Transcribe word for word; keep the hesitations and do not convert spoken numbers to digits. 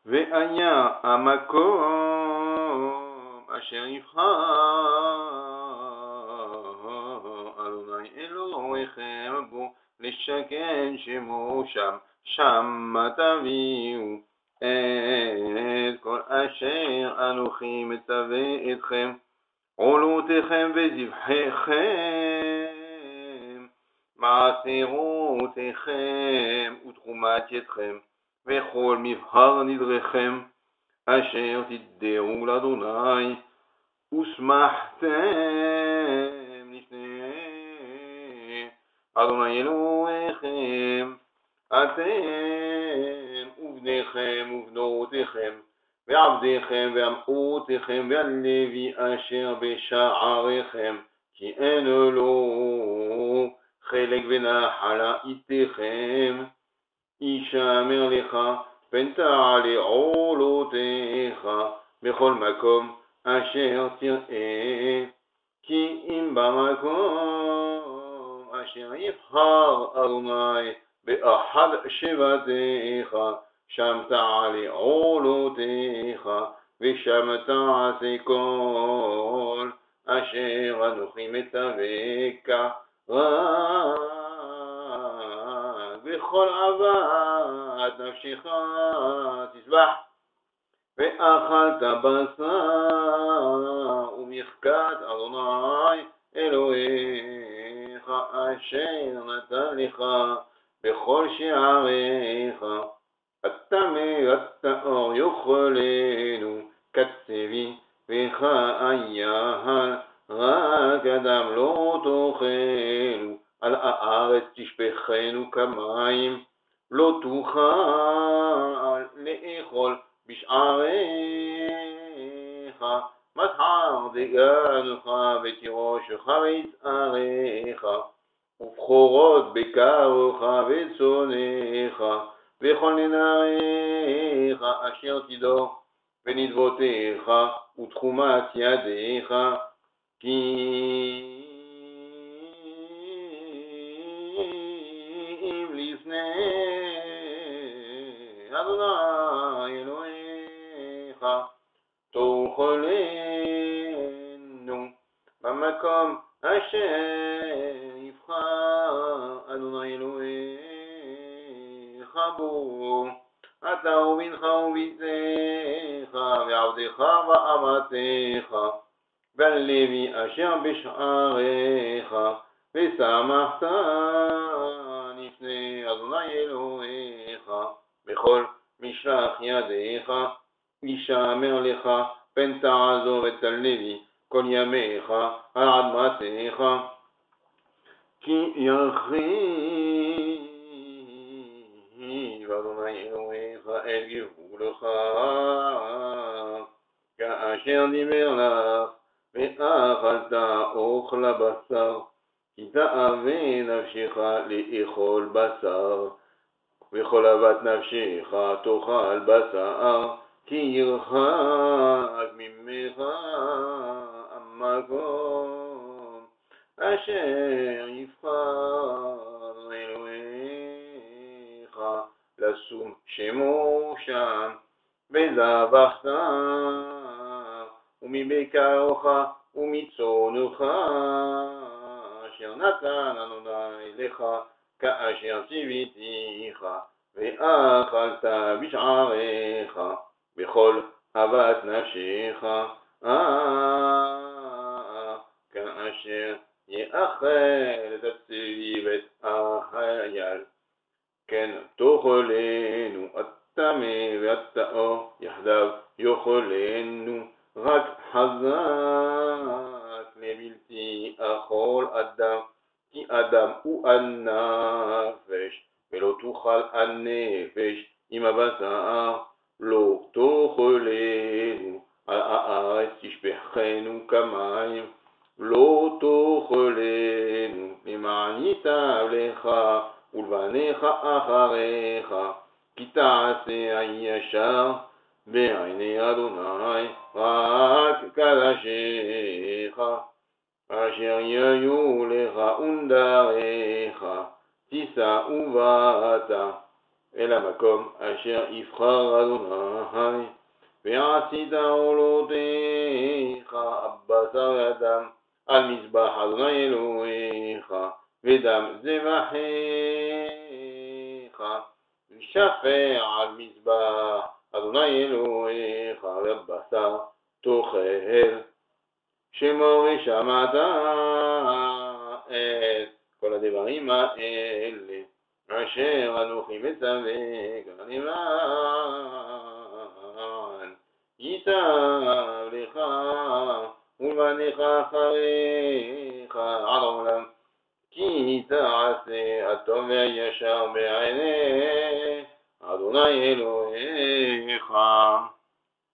והיה המקום אשר יבחר אדוני אלוהיכם בו לשכן שמו שם, שמה תביאו את כל אשר אנוכי מצווה אתכם, עולותיכם וזבחיכם, מעשרותיכם ותרומת ידכם, וכל מבחר נדריכם אשר תדעו לאדוני, ושמחתם לפני אדוני אלוהיכם, אתם ובניכם ובנותיכם, ועבדיכם ואמותיכם, והלוי אשר בשעריכם, כי אין לו חלק ונחלה איתכם. ישמר לך פן תעלה עולותיך בכל מקום אשר תראה, כי אם במקום אשר יבחר אדוני באחד שבטיך, שם תעלה עולותיך, ושם תעשה כל אשר אנוכי מצווך, רק בכל עבד נפשך תשבח. ואכלת בשר ומחכת אדוני אלוהיך אשר נתן לך בכל שעריך, הטמא והטהור יאכלנו כצבי וכאייל, רק אדם לא תאכלו, על הארץ תשפכנו כמים, לא תוכל לאכול בשעריך, מסחר דגנך ותירושך ויצעריך, ובכורות בקרוך וצונך, וכל נעריך אשר תדור, ונדבותיך ותחומת ידיך, כי אם לפני אדוני אלוהיך תאכלנו במקום אשר יבחר אדוני אלוהיך בו, אתה ובנך וביתך ועבדך ואמתך, והלוי אשר בשעריך, ושמחת לפני אדוני אלוהיך בכל משלח ידיך. ישמר לך פן תעזוב את הלוי כל ימיך על אדמתך, כי ירחיב אדוני אלוהיך את גבולך כאשר דיבר לך, ואכלת אוכל בשר, כי תאווה נפשך לאכול בשר, וכל אהבת נפשך תאכל בשר, כי ירחק ממך המקום אשר יבחר אלוהיך לשום שמו שם, וזבחת ומבקרוך ומצונך אשר נתן אדוני לך כאשר ציוויתיך, ואכלת בשעריך בכל אהבת נפשך, אה, כאשר יאכל את הצבי ואת האייל, כן תאכלנו, הטמא והטהור יחדיו יאכלנו, רק חזק לבלתי אכול אדם, כי אדם הוא הנפש, ולא תאכל הנפש עם הבשר, לא תאכלנו, על הארץ תשפכנו כמים, לא תאכלנו, למען ייטב לך ולבניך אחריך, כי תעשה הישר בעיני אדוני, רק קדשך, אשר יהיו לך ונדריך, תישא ובאת, אל המקום אשר יבחר אדוני, ועשית עולותיך בשר ודם על מזבח אדוני אלוהיך, ודם זבחיך ושפע על מזבח אדוני אלוהיך, ובשר תאכל. שמור ושמעת את כל הדברים האלה אשר אנוכי מצווך למען ייטב לך ולבניך אחריך עד עולם, כי תעשה הטוב והישר בעיני אדוני אלוהיך.